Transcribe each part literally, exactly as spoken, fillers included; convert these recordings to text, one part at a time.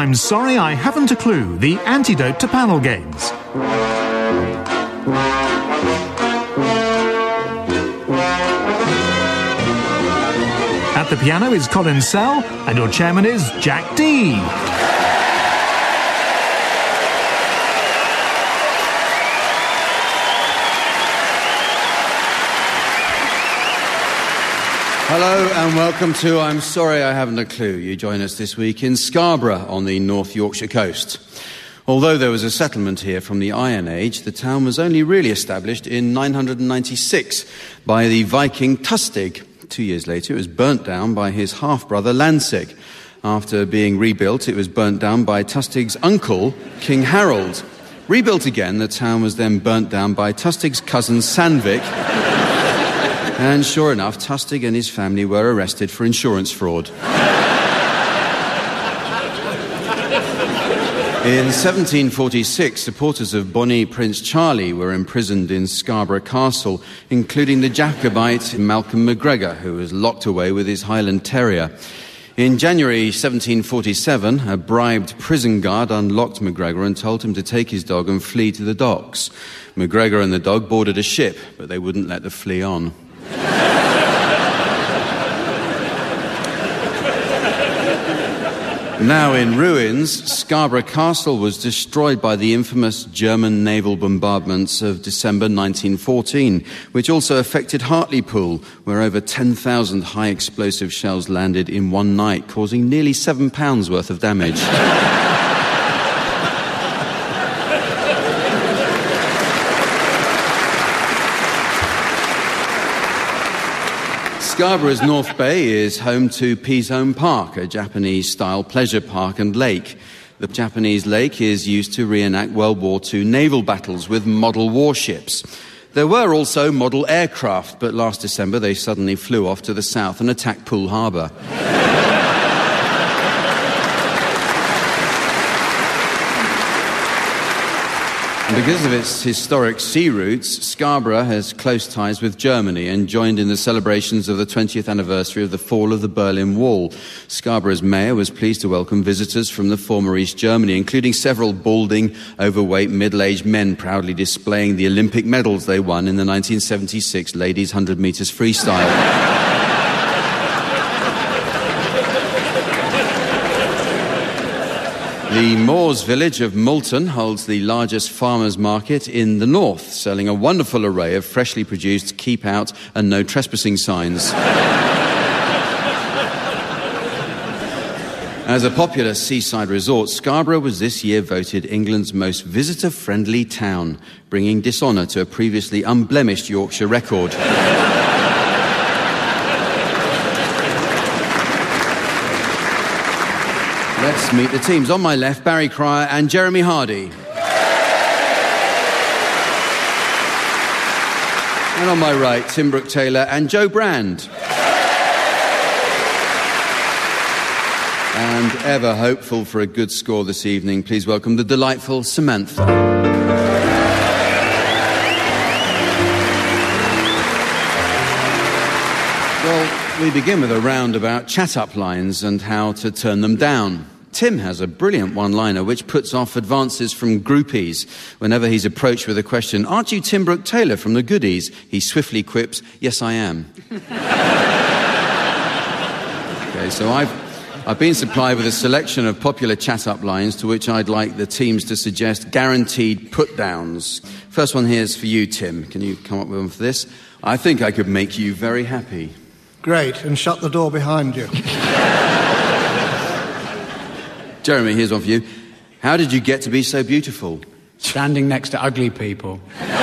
I'm Sorry I Haven't a Clue, the antidote to panel games. At the piano is Colin Sell, and your chairman is Jack Dee. Hello and welcome to I'm Sorry I Haven't a Clue. You join us this week in Scarborough on the North Yorkshire coast. Although there was a settlement here from the Iron Age, the town was only really established in nine hundred ninety-six by the Viking Tustig. Two years later, it was burnt down by his half-brother Lansig. After being rebuilt, it was burnt down by Tustig's uncle, King Harold. Rebuilt again, the town was then burnt down by Tustig's cousin Sandvik. And sure enough, Tustig and his family were arrested for insurance fraud. In seventeen forty-six, supporters of Bonnie Prince Charlie were imprisoned in Scarborough Castle, including the Jacobite Malcolm MacGregor, who was locked away with his Highland Terrier. In January seventeen forty-seven, a bribed prison guard unlocked MacGregor and told him to take his dog and flee to the docks. MacGregor and the dog boarded a ship, but they wouldn't let the flea on. Now in ruins, Scarborough Castle was destroyed by the infamous German naval bombardments of December nineteen fourteen, which also affected Hartlepool, where over ten thousand high-explosive shells landed in one night, causing nearly seven pounds worth of damage. Scarborough's North Bay is home to Pizome Park, a Japanese-style pleasure park and lake. The Japanese lake is used to reenact World War Two naval battles with model warships. There were also model aircraft, but last December they suddenly flew off to the south and attacked Poole Harbour. Because of its historic sea routes, Scarborough has close ties with Germany and joined in the celebrations of the twentieth anniversary of the fall of the Berlin Wall. Scarborough's mayor was pleased to welcome visitors from the former East Germany, including several balding, overweight, middle-aged men proudly displaying the Olympic medals they won in the nineteen seventy-six ladies' one hundred metres freestyle. The Moors village of Moulton holds the largest farmers' market in the north, selling a wonderful array of freshly produced keep out and no trespassing signs. As a popular seaside resort, Scarborough was this year voted England's most visitor-friendly town, bringing dishonour to a previously unblemished Yorkshire record. Let's meet the teams. On my left, Barry Cryer and Jeremy Hardy. And on my right, Tim Brooke-Taylor and Joe Brand. And ever hopeful for a good score this evening, please welcome the delightful Samantha. Well, we begin with a round about chat-up lines and how to turn them down. Tim has a brilliant one-liner which puts off advances from groupies. Whenever he's approached with a question, "Aren't you Tim Brooke-Taylor from the Goodies?" he swiftly quips, "Yes, I am." Okay, so I've, I've been supplied with a selection of popular chat-up lines to which I'd like the teams to suggest guaranteed put-downs. First one here is for you, Tim. Can you come up with one for this? "I think I could make you very happy." Great, and shut the door behind you. Jeremy, here's one for you. "How did you get to be so beautiful?" Standing next to ugly people.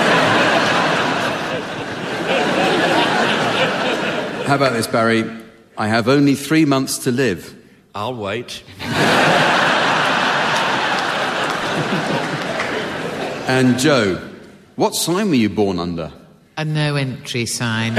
How about this, Barry? "I have only three months to live." I'll wait. And Joe, "What sign were you born under?" A no entry sign.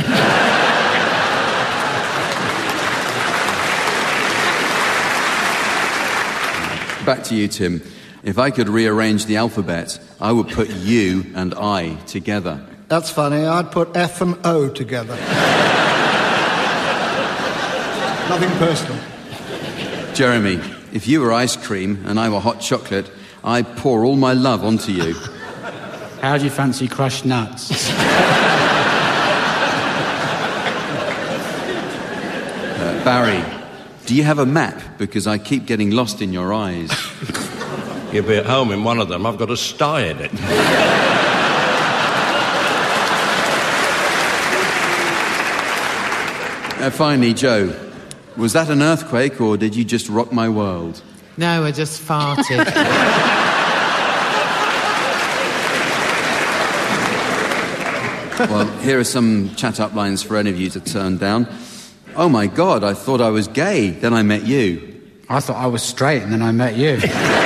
Back to you, Tim. "If I could rearrange the alphabet, I would put you and I together." That's funny. I'd put F and O together. Nothing personal. Jeremy, If you were ice cream and I were hot chocolate, I'd pour all my love onto you. How do you fancy crushed nuts? uh, Barry, do you have a map? Because I keep getting lost in your eyes. You'll be at home in one of them. I've got a sty in it. uh, finally, Joe, was that an earthquake or did you just rock my world? No, I just farted. Well, here are some chat-up lines for any of you to turn down. Oh, my God, I thought I was gay. Then I met you. I thought I was straight and then I met you.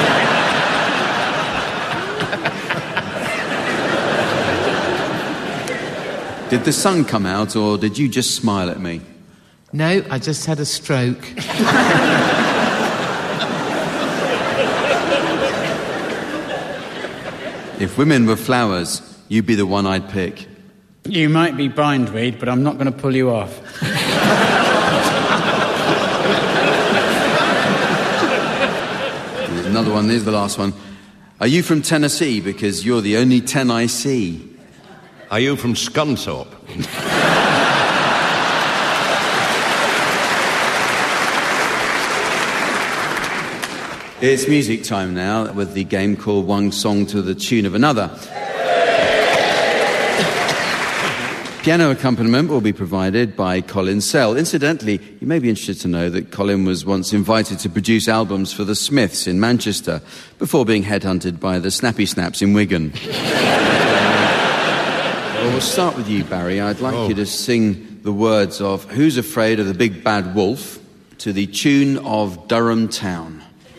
Did the sun come out or did you just smile at me? No, I just had a stroke. If women were flowers, you'd be the one I'd pick. You might be bindweed, but I'm not going to pull you off. There's another one, here's the last one. Are you from Tennessee? Because you're the only ten I see. Are you from Scunthorpe? It's music time now with the game called One Song to the Tune of Another. Piano accompaniment will be provided by Colin Sell. Incidentally, you may be interested to know that Colin was once invited to produce albums for the Smiths in Manchester before being headhunted by the Snappy Snaps in Wigan. Well, we'll start with you, Barry. I'd like oh. you to sing the words of Who's Afraid of the Big Bad Wolf to the tune of Durham Town.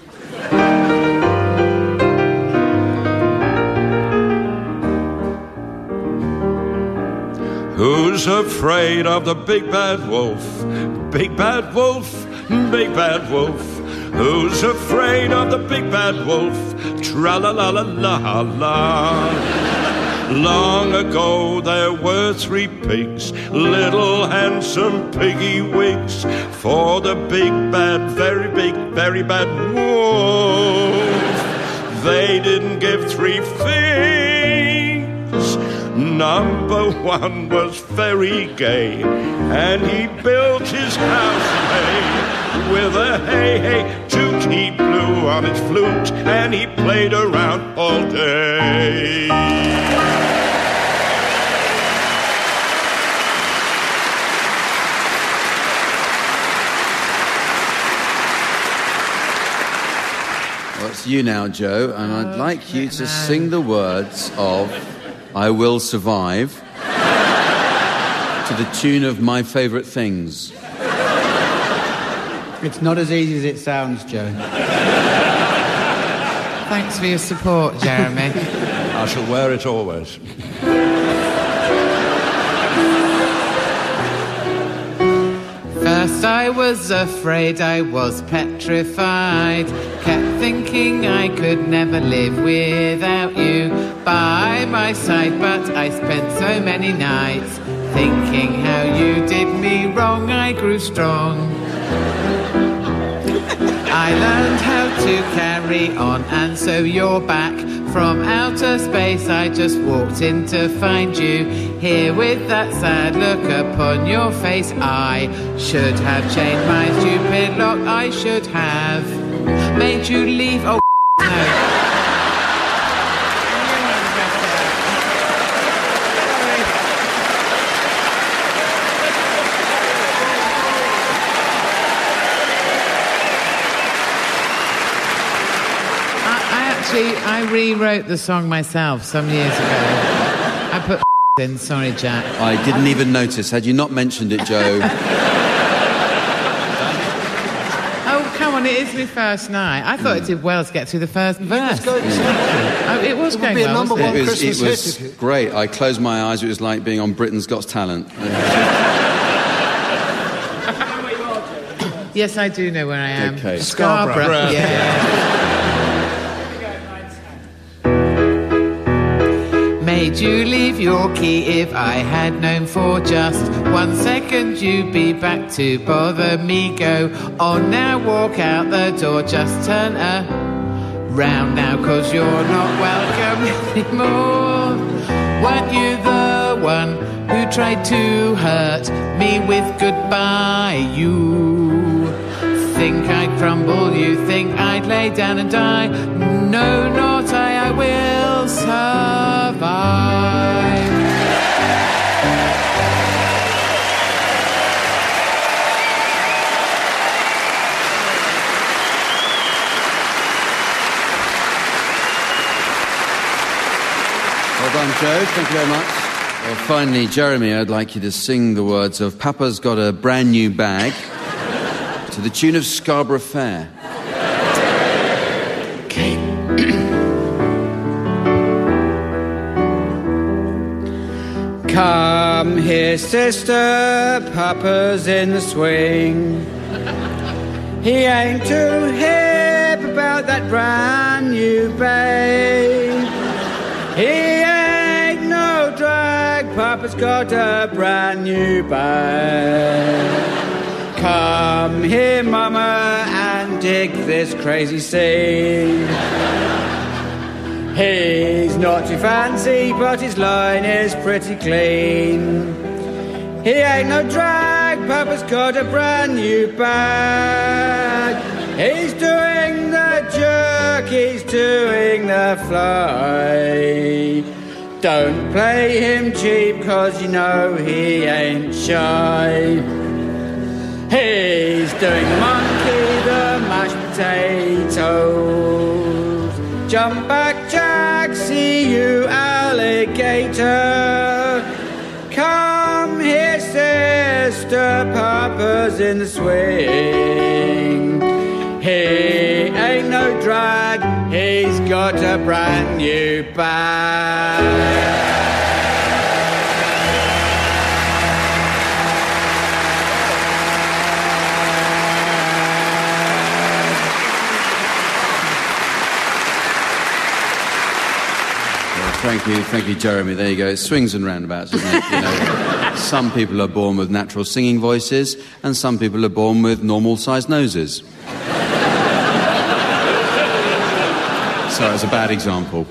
Who's afraid of the big bad wolf? Big bad wolf, big bad wolf. Who's afraid of the big bad wolf? Tra-la-la-la-la-la. Long ago there were three pigs, little handsome piggy wigs, for the big bad, very big, very bad wolf. They didn't give three figs. Number one was very gay, and he built his house in hay. With a hey hey toot he blew on his flute, and he played around all day. Well, it's you now, Joe, and I'd like you to sing the words of I Will Survive to the tune of My Favourite Things. It's not as easy as it sounds, Joe. Thanks for your support, Jeremy. I shall wear it always. First I was afraid, I was petrified. Kept thinking I could never live without you by my side. But I spent so many nights thinking how you did me wrong. I grew strong. I learned how to carry on, and so you're back from outer space. I just walked in to find you here with that sad look upon your face. I should have changed my stupid lock. I should have made you leave. Oh, no. I rewrote the song myself some years ago. I put in, sorry, Jack. I didn't even notice. Had you not mentioned it, Joe? Oh, come on, it is my first night. I thought mm. it did well to get through the first verse. It was going, mm. oh, it was it going be a well, number wasn't one it? It was, Christmas it was hit. great. I closed my eyes. It was like being on Britain's Got Talent. Yes, I do know where I am. Okay. Scarborough. Scarborough. Yeah. Made you leave your key. If I had known for just one second you'd be back to bother me, go on now, walk out the door, just turn around now, 'cause you're not welcome anymore. Weren't you the one who tried to hurt me with goodbye? You think I'd crumble, you think I'd lay down and die. No, not I, I will survive. Well done, Joe. Thank you very much. Well, finally, Jeremy, I'd like you to sing the words of Papa's Got a Brand New Bag to the tune of Scarborough Fair. Okay. Come here, sister, Papa's in the swing. He ain't too hip about that brand new babe. He ain't no drag, Papa's got a brand new bag. Come here, Mama, and dig this crazy scene. He's not too fancy, but his line is pretty clean. He ain't no drag, Papa's got a brand new bag. He's doing the jerk, he's doing the fly. Don't play him cheap, 'cause you know he ain't shy. He's doing the monkey, the mashed potatoes. Jump back, Jack, see you, alligator. Come here, sister, Papa's in the swing. He ain't no drag, he's got a brand new bag. Thank you, thank you, Jeremy. There you go. It swings and roundabouts, isn't it? You know, some people are born with natural singing voices, and some people are born with normal-sized noses. Sorry, it's a bad example.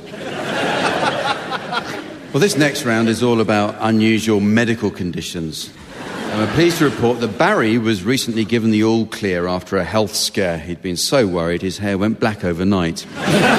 Well, this next round is all about unusual medical conditions. And I'm pleased to report that Barry was recently given the all clear after a health scare. He'd been so worried his hair went black overnight.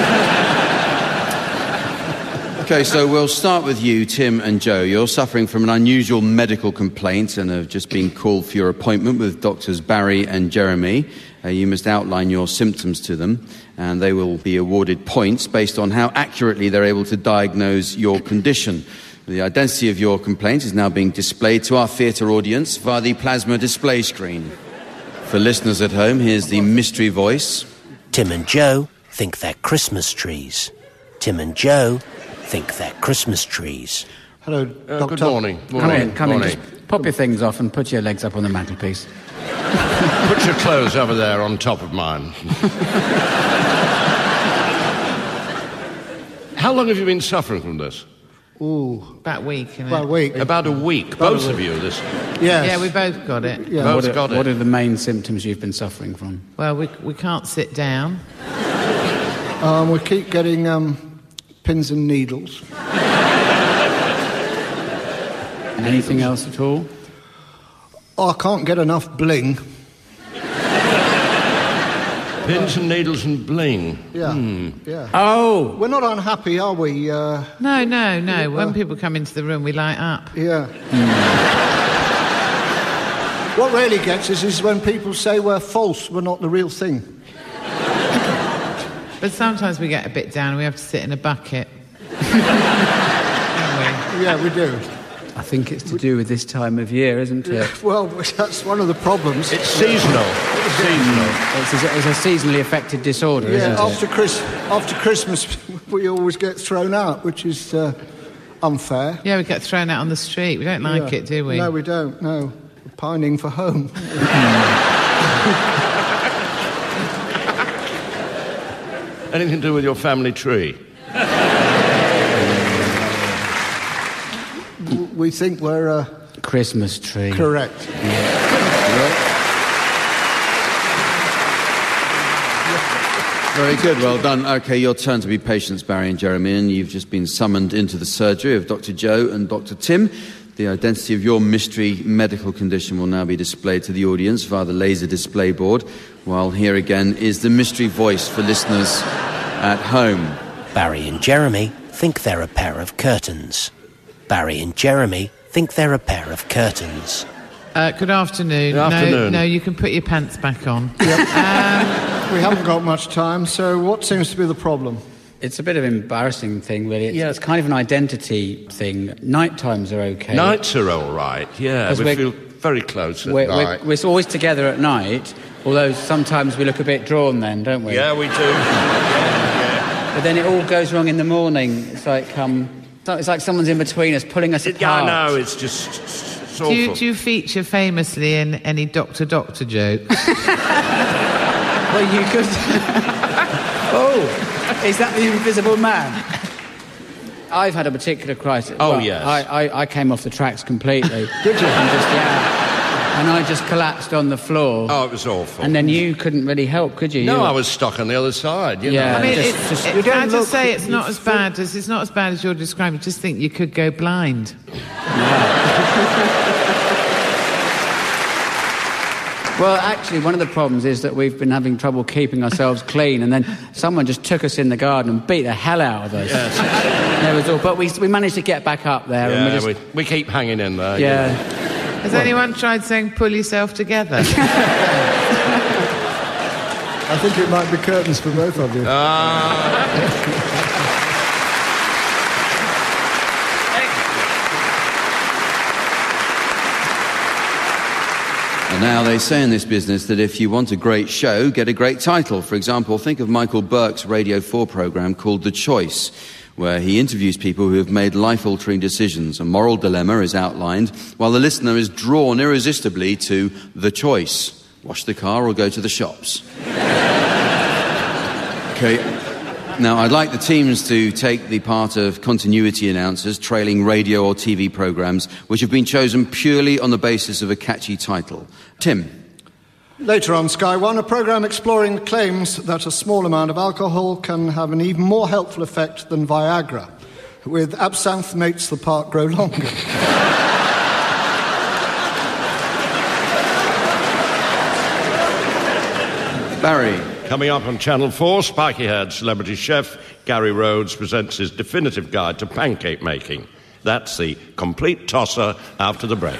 OK, so we'll start with you, Tim and Joe. You're suffering from an unusual medical complaint and have just been called for your appointment with doctors Barry and Jeremy. Uh, you must outline your symptoms to them, and they will be awarded points based on how accurately they're able to diagnose your condition. The identity of your complaint is now being displayed to our theatre audience via the plasma display screen. For listeners at home, here's the mystery voice. Tim and Joe think they're Christmas trees. Tim and Joe think they're Christmas trees. Hello, Uh, Doctor. good morning. Come morning. in, come morning. in. Just pop your things off and put your legs up on the mantelpiece. Put your clothes over there on top of mine. How long have you been suffering from this? Ooh, About a week, isn't about a it? week. About a week, About both a of you. This. Yes. Yeah, we both got it. Yeah. Both What are, got it. what are the main symptoms you've been suffering from? Well, we we can't sit down. Um, we keep getting um, pins and needles. Anything else at all? Oh, I can't get enough bling. Pins and needles and bling. Yeah, Hmm. yeah. Oh! We're not unhappy, are we? Uh, No, no, no. Well- When people come into the room, we light up. yeah. What really gets us is when people say we're false, we're not the real thing. But sometimes we get a bit down and we have to sit in a bucket. Don't we? Yeah, we do. I think it's to do with this time of year, isn't it? Well, that's one of the problems. It's seasonal. It's seasonal. It's a, it's a seasonally affected disorder, Yeah, isn't after, it? Chris, after Christmas, we always get thrown out, which is uh, unfair. Yeah, we get thrown out on the street. We don't like Yeah. it, do we? No, we don't, no. We're pining for home. Anything to do with your family tree? w- we think we're a... Christmas tree. Correct. Very good, well done. OK, your turn to be patients, Barry and Jeremy, and you've just been summoned into the surgery of Doctor Joe and Doctor Tim. The identity of your mystery medical condition will now be displayed to the audience via the laser display board, while here again is the mystery voice for listeners at home. Barry and Jeremy think they're a pair of curtains. Barry and Jeremy think they're a pair of curtains. Uh, good afternoon. Good afternoon. No, no, you can put your pants back on. Yep. Um, We haven't got much time, so what seems to be the problem? It's a bit of an embarrassing thing, really. It's, yeah. it's kind of an identity thing. Night times are okay. Nights are all right, yeah. We feel very close at we're, night. We're, we're always together at night, although sometimes we look a bit drawn then, don't we? Yeah, we do. yeah, yeah. But then it all goes wrong in the morning. It's like um, it's like someone's in between us, pulling us It, apart. yeah, I know, it's just it's awful. do, you, do you feature famously in any Doctor Doctor jokes? Well, you could... Oh, is that the Invisible Man? I've had a particular crisis. Oh, well, yes. I, I, I came off the tracks completely. Did you? And just, yeah. And I just collapsed on the floor. Oh, it was awful. And then you couldn't really help, could you? No, you I was stuck on the other side, you Yeah. know. I mean, Just- it's, just- it's you don't fair to look- say it's you not as feel- bad as it's not as bad as you're describing. Just think you could go blind. Well, actually, one of the problems is that we've been having trouble keeping ourselves clean, and then someone just took us in the garden and beat the hell out of us. Yes. There was all, but we, we managed to get back up there. and we Yeah, just, we, we keep hanging in there. yeah. You know. Has anyone tried saying pull yourself together? I think it might be curtains for both of you. Ah. And now they say in this business that if you want a great show, get a great title. For example, think of Michael Burke's Radio four programme called The Choice, where he interviews people who have made life-altering decisions. A moral dilemma is outlined, while the listener is drawn irresistibly to the choice. Wash the car or go to the shops. OK. Now, I'd like the teams to take the part of continuity announcers trailing radio or T V programmes which have been chosen purely on the basis of a catchy title. Tim. Later on Sky One, a programme exploring the claims that a small amount of alcohol can have an even more helpful effect than Viagra. With absinthe makes the part grow longer. Barry. Coming up on Channel four, spiky-haired celebrity chef Gary Rhodes presents his definitive guide to pancake making. That's the complete tosser after the break.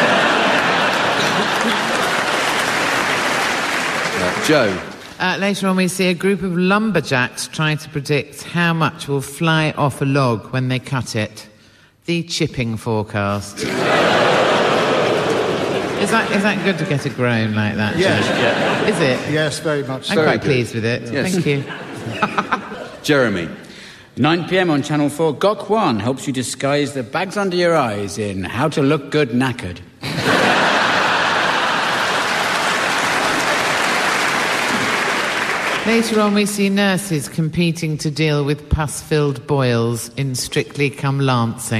Uh, Joe. Uh, later on, we see a group of lumberjacks trying to predict how much will fly off a log when they cut it. The chipping forecast. Is that, is that good to get a groan like that? Yes. Yeah. Is it? Yes, very much. I'm Very quite good. pleased with it. Yes. Thank you. Jeremy. nine p.m. on Channel four, Gok One helps you disguise the bags under your eyes in How to Look Good Knackered. Later on, we see nurses competing to deal with pus-filled boils in Strictly Come Lancing.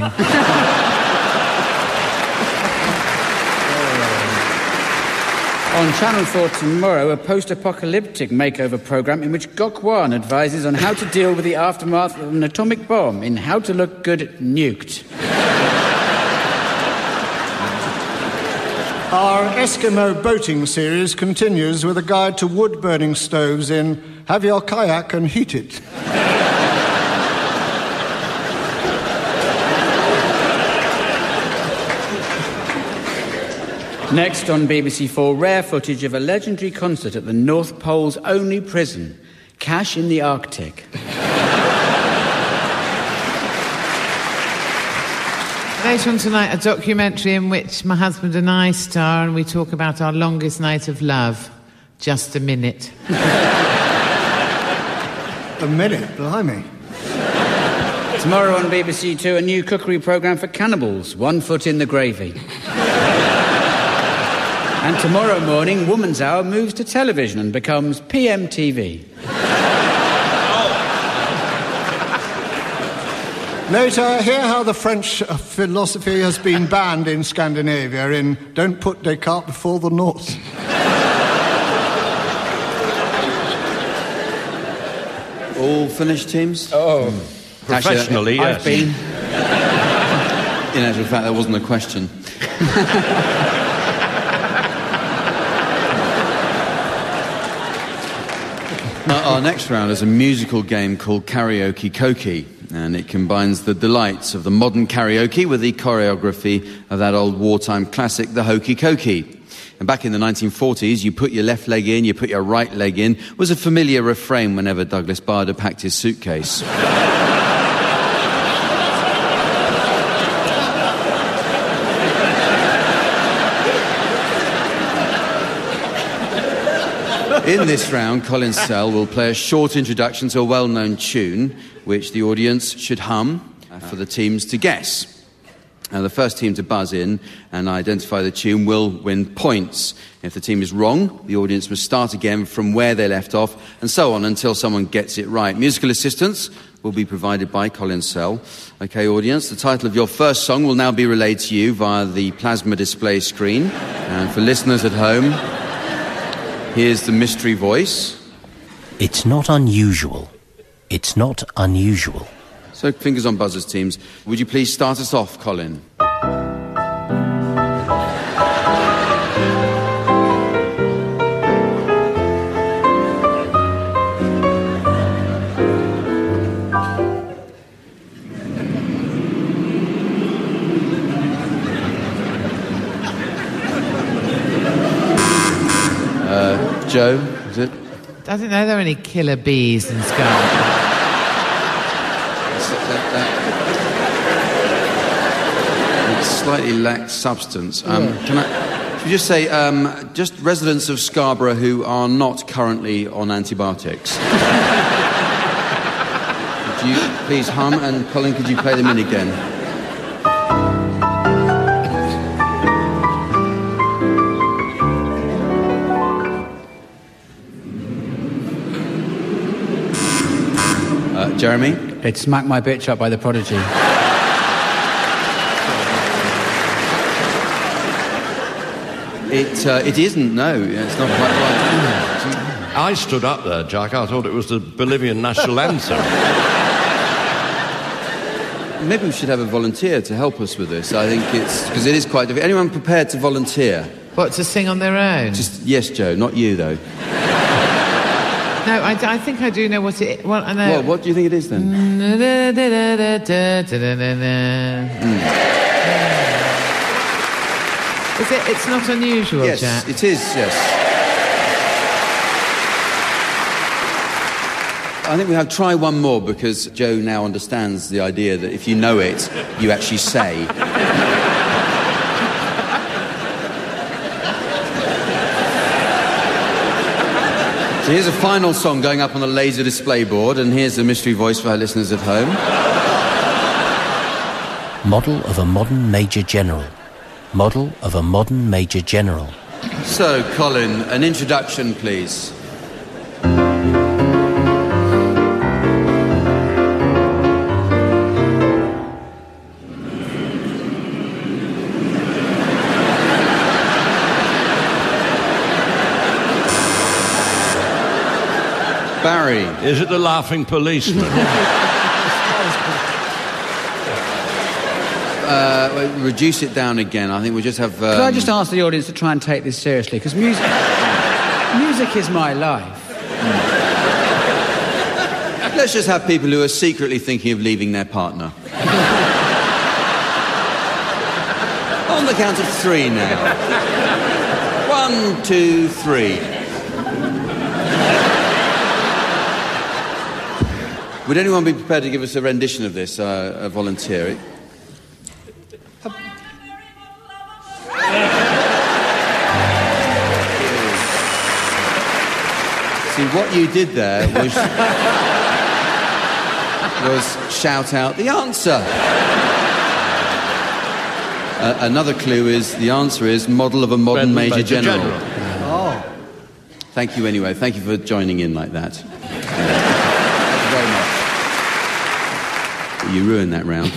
On Channel four tomorrow, a post-apocalyptic makeover programme in which Gok One advises on how to deal with the aftermath of an atomic bomb in How to Look Good Nuked. Our Eskimo boating series continues with a guide to wood-burning stoves in Have Your Kayak and Heat It. Next on B B C four, rare footage of a legendary concert at the North Pole's only prison, Cash in the Arctic. Later on tonight, a documentary in which my husband and I star, and we talk about our longest night of love. Just a minute. A minute, blimey. Tomorrow on B B C two, a new cookery programme for cannibals, One Foot in the Gravy. And tomorrow morning, Woman's Hour moves to television and becomes P M T V. Later, I hear how the French uh, philosophy has been banned in Scandinavia in Don't Put Descartes Before the North. All finished, teams? Oh, professionally, Actually, yes. I've been. In actual fact, that wasn't a question. Our next round is a musical game called Karaoke Koki, and it combines the delights of the modern karaoke with the choreography of that old wartime classic, the Hokey Cokey. And back in the nineteen forties, you put your left leg in, you put your right leg in, was a familiar refrain whenever Douglas Bader packed his suitcase. In this round, Colin Sell will play a short introduction to a well-known tune, which the audience should hum uh, for the teams to guess. Now, the first team to buzz in and identify the tune will win points. If the team is wrong, the audience must start again from where they left off, and so on until someone gets it right. Musical assistance will be provided by Colin Sell. OK, audience, the title of your first song will now be relayed to you via the plasma display screen. And for listeners at home, here's the mystery voice. It's not unusual. It's not unusual. So, fingers on buzzers, teams. Would you please start us off, Colin? Uh, Joe, is it? I don't know there are any killer bees in Scarborough. It slightly lacks substance. Um, yeah. Can I should we just say, um, just residents of Scarborough who are not currently on antibiotics. Would you please hum, and Colin, could you play them in again? Uh, Jeremy? It's Smack My Bitch Up by The Prodigy. It, uh, it isn't, no. It's not quite right. I stood up there, Jack. I thought it was the Bolivian national anthem. Maybe we should have a volunteer to help us with this. I think it's... because it is quite difficult. Anyone prepared to volunteer? What, to sing on their own? Just yes, Joe, not you, though. No, I, I think I do know what it is. Well, I know. Well, what do you think it is, then? Mm. Is it? It's not unusual, yes, Jack? It is, yes. I think we have try one more, because Joe now understands the idea that if you know it, you actually say. So here's a final song going up on the laser display board, and here's the mystery voice for our listeners at home. Model of a modern Major General. Model of a modern Major General. So, Colin, an introduction, please. Barry. Is it the Laughing Policeman? uh, reduce it down again. I think we just have... Um... Could I just ask the audience to try and take this seriously? Because music... music is my life. Let's just have people who are secretly thinking of leaving their partner. On the count of three now. One, two, three. Would anyone be prepared to give us a rendition of this, uh, a volunteer? See, what you did there was, was shout out the answer. Uh, another clue is, the answer is model of a modern Major, Major General. General. Oh. Thank you anyway. Thank you for joining in like that. You ruined that round.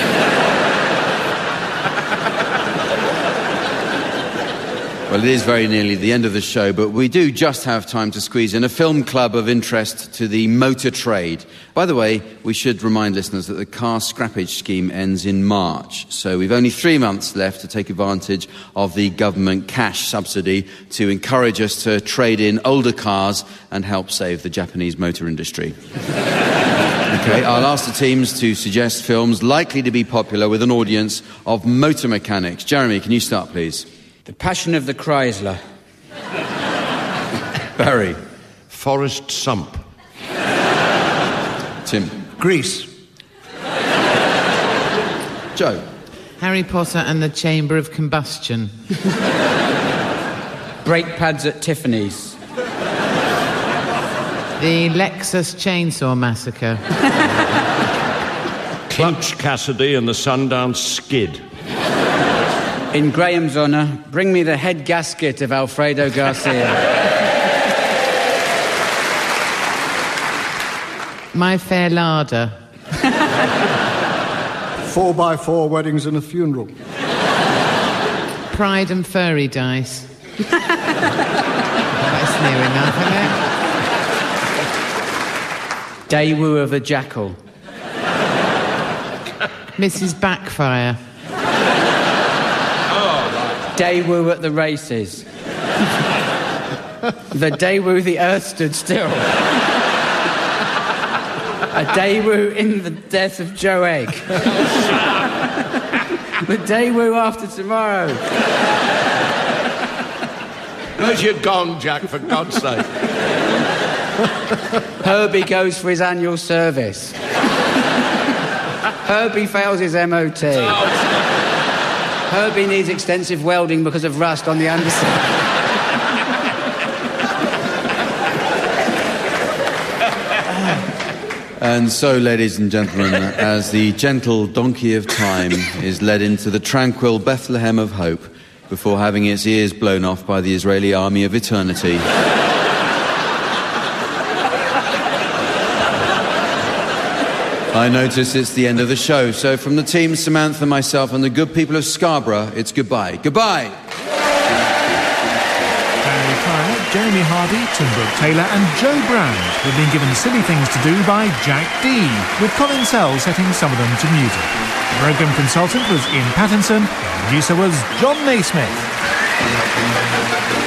Well, it is very nearly the end of the show, but we do just have time to squeeze in a film club of interest to the motor trade. By the way, we should remind listeners that the car scrappage scheme ends in March, so we've only three months left to take advantage of the government cash subsidy to encourage us to trade in older cars and help save the Japanese motor industry. Okay, I'll ask the teams to suggest films likely to be popular with an audience of motor mechanics. Jeremy, can you start, please? The Passion of the Chrysler. Barry. Forrest Sump. Tim. Grease. Joe. Harry Potter and the Chamber of Combustion. Brake pads at Tiffany's. The Lexus Chainsaw Massacre. Clutch Cassidy and the Sundance Skid. In Graham's honour, bring me the head gasket of Alfredo Garcia. My Fair Larder. Four by four weddings and a funeral. Pride and Furry Dice. That's near enough, isn't it? Daewoo of a Jackal. Missus Backfire. Daewoo at the races. The Daewoo the earth stood still. A Daewoo in the death of Joe Egg. The Daewoo after tomorrow. Where's your gong, Jack, for God's sake? Herbie goes for his annual service. Herbie fails his M O T. Herbie needs extensive welding because of rust on the underside. And so, ladies and gentlemen, as the gentle donkey of time is led into the tranquil Bethlehem of hope before having its ears blown off by the Israeli army of eternity. I notice it's the end of the show, so from the team, Samantha, myself, and the good people of Scarborough, it's goodbye. Goodbye! Barry Pryor, Jeremy Hardy, Tim Brooke-Taylor and Joe Brand have been given Silly Things to Do by Jack Dee, with Colin Sell setting some of them to music. The programme consultant was Ian Pattinson, the producer was John Naismith.